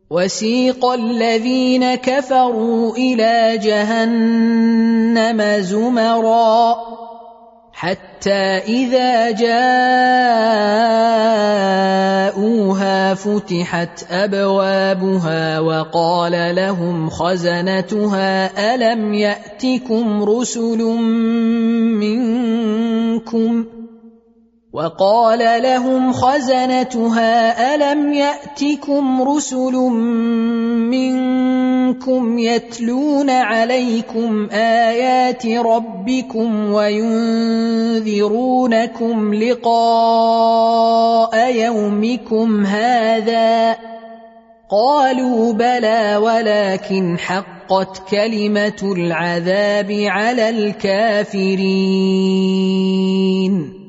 وسيق الذين كفروا إلى جهنم زمرا حتى إذا جاءوها فتحت أبوابها وقال لهم خزنتها ألم يأتكم رسل منكم يتلون عليكم آيات ربكم وينذرونكم لقاء يومكم هذا قالوا بلى ولكن حقت كلمة العذاب على الكافرين